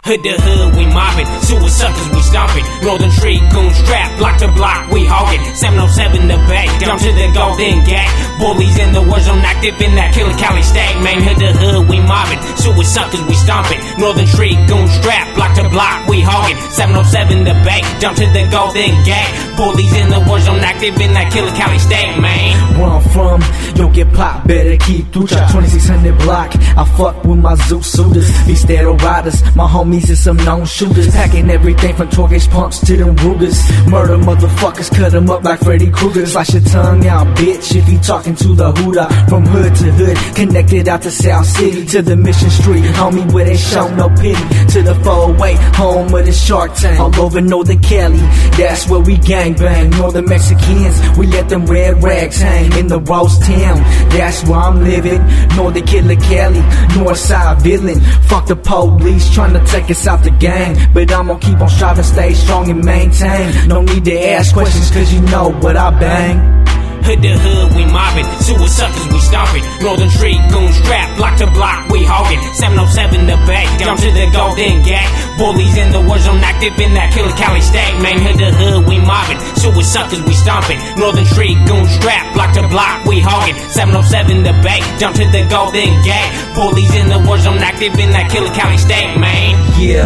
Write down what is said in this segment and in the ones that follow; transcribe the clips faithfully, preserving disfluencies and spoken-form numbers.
Hood to hood, we mobbing. Sewer suckers, we stomping. Northern Street, goon strap. Block to block, we hogging. seven oh seven the back, down to the Golden Gate. Bullies in the war zone, active in that Killer Cali stack. Man, hood to hood, we mobbing. Sewer suckers, we stomping. Northern Street, goon strap. Block to block, we hogging. seven oh seven the back, down to the Golden Gate. Bullies in the war zone, active in that Killer Cali stack, man. Where I'm from, yo get pop, better keep through. twenty-six hundred block, I fuck with my Zeus suiters. These steroid riders, my homies and some known shooters. Packing everything from twelve-gauge pumps to them Rugers. Murder motherfuckers, cut them up like Freddy Krueger. Slice your tongue out, bitch, if you talking to the hoodah. From hood to hood, connected out to South City. To the Mission Street, homie, where they show no pity. To the four-way, home of the Shark Tank. All over Northern Cali, that's where we gangbang. Northern Mexicans, we let them red rags hang. In the Rose Town, that's where I'm living. Northern Killer Cali, Northside villain. Fuck the police, trying to take us out the game. But I'm gonna keep on striving, stay strong and maintain. No need to ask questions, cause you know what I bang. Hood to hood, we mobbing. Sewer suckers, we stomping. Northern Street, goon strap. Block to block, we hogging. seven oh seven the back, down to the Golden Gate. Bullies in the war zone, active in that Killer Cali stack. Man, hood to hood, we mobbing. Sewer suckers, we stomping. Northern Street, goon strap. Block to block, we hogging. seven oh seven the back, down to the Golden Gate. Bullies in the war zone, active in that Killer Cali stack, man. Yeah,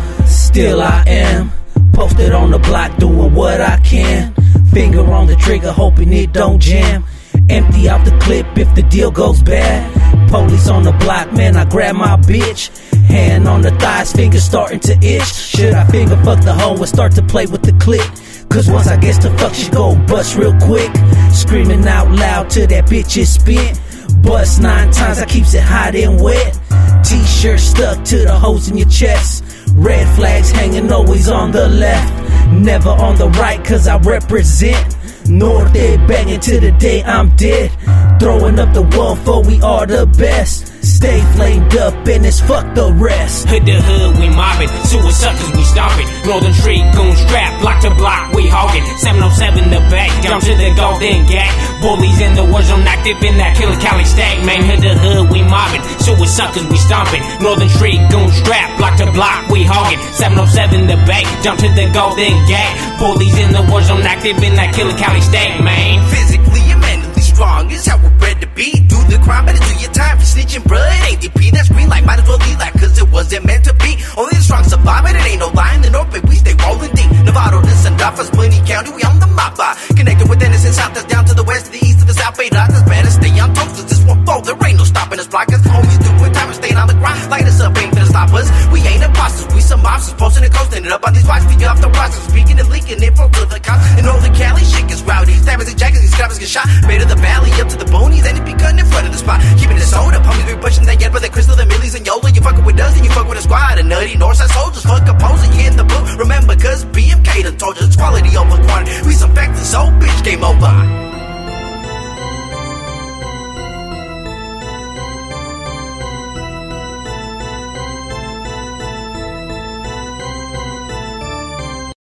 still I am posted on the block, doing what I can. Finger on the trigger, hoping it don't jam. Empty out the clip if the deal goes bad. Police on the block, man, I grab my bitch. Hand on the thighs, fingers starting to itch. Should I finger fuck the hoe and start to play with the clip? Cause once I get to fuck, she gon' bust real quick. Screaming out loud till that bitch is spent. Bust nine times, I keeps it hot and wet. T-shirt stuck to the holes in your chest. Red flags hanging always on the left, never on the right, cause I represent North, banging to the day I'm dead. Throwing up the one for we are the best. Stay flamed up and it's fuck the rest. Hood to hood, we mobbing. Sewer suckers, we stomping. Northern Street, goon strap. Block to block, we hogging. seven oh seven the back, down to the Golden Gate. Bullies in the war zone, active in that Killer Cali stack. Man, hood to hood, we mobbing. Sewer suckers, we stomping. Northern Street, goon strap. Block to block, we hogging. seven oh seven the back, down to the Golden Gate. Bullies in the war zone, active in that Killer Cali stack, man. Physically and mentally strong is how we're bred to be. Do the crime, better do your time for snitching, bruh. It ain't D P, that's green light, might as well leave like, cause it wasn't meant to be. Only the strong survive, but it ain't no lie in the north, but we stay rolling deep. Novato, this and Duffers, Money County, we on the mapa. Connected with innocent south, that's down to the west, to the east, to the south, bay, that's better stay on toast, cause this one fold, there ain't no stopping us, block us. Homies doing time and staying on the grind, light us up, ain't gonna stop us. We ain't imposters, we some mobsters, posting and coasting it up on these watch, figure off the process, speaking and leaking info to the cops. And all the Cali shit gets rowdy, stabbers and jackets, these scrappers get shot. Made of the valley, up to the boonies, and it be cutting in front of the spot. Keeping it soda, homies be pushing that yet, but the crystal, the millies and Yola. You fucking with us, and you fuck with a squad. A nutty Northside soldiers, fuck a poser, you in the blue. Remember, cause B M K done told you it's quality over quantity. We some factors, so bitch, game over.